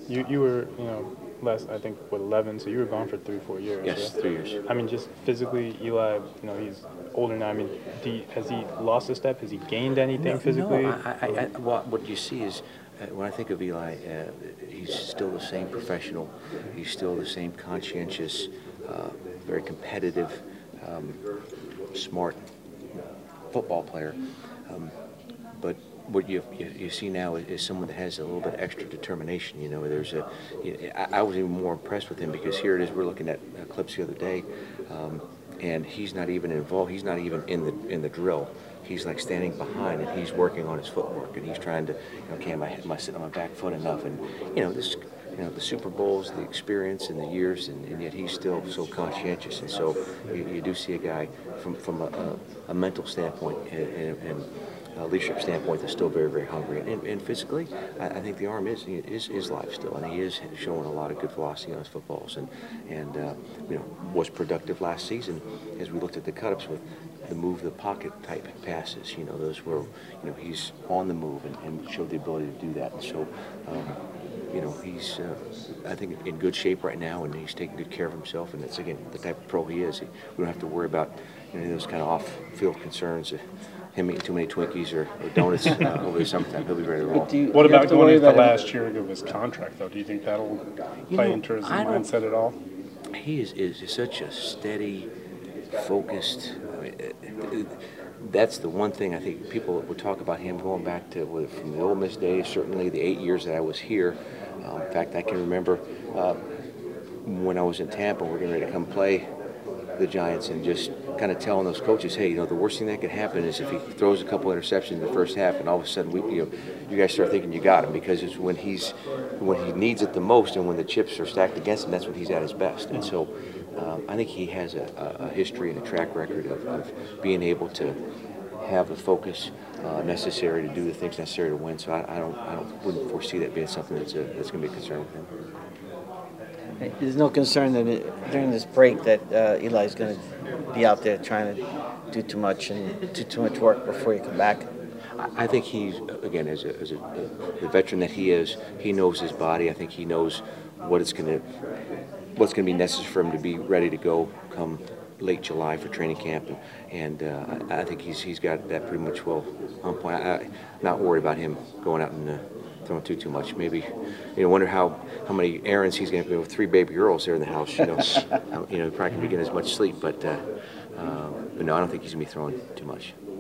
You were, less, I think, with 11, so you were gone for 3, 4 years. Yes, Yeah? 3 years. I mean, just physically, Eli, he's older now. I mean, has he lost a step? Has he gained anything No. physically? What you see is, when I think of Eli, he's still the same professional. He's still the same conscientious, very competitive, um, smart football player. But what you see now is someone that has a little bit extra determination. I was even more impressed with him because here it is. We're looking at clips the other day, and he's not even involved. He's not even in the drill. He's like standing behind, and he's working on his footwork, and he's trying to, okay, am I sitting on my back foot enough? And the Super Bowls, the experience, and the years, and yet he's still so conscientious. And so you do see a guy from a mental standpoint and leadership standpoint that's still very, very hungry. And physically, I think the arm is live still, and he is showing a lot of good velocity on his footballs, and was productive last season as we looked at the cut-ups with the move the pocket type passes. Those where he's on the move and showed the ability to do that. And so he's I think in good shape right now, and he's taking good care of himself. And that's again the type of pro he is. We don't have to worry about those kind of off-field concerns. Him eating too many Twinkies or donuts over the summertime. He'll be ready to roll. What about going into the last year of his contract, though? Do you think that'll play into his mindset at all? He is such a steady, focused. That's the one thing I think people would talk about him going back to from the Ole Miss days, certainly the 8 years that I was here. In fact, I can remember when I was in Tampa, we're getting ready to come play the Giants and just kind of telling those coaches, hey, the worst thing that could happen is if he throws a couple interceptions in the first half, and all of a sudden you guys start thinking you got him, because it's when he needs it the most and when the chips are stacked against him, that's when he's at his best. And so I think he has a history and a track record of being able to have the focus necessary to do the things necessary to win. So I wouldn't foresee that being something that's going to be a concern with him. There's no concern that during this break that Eli's going to be out there trying to do too much and do too much work before you come back. I think he's, again, as the veteran that he is, he knows his body. I think he knows what's going to be necessary for him to be ready to go come late July for training camp, and I think he's got that pretty much well on point. I'm not worried about him going out and throwing too much. Maybe, wonder how many errands he's going to do with 3 baby girls there in the house. He probably can be getting as much sleep, but no, I don't think he's going to be throwing too much.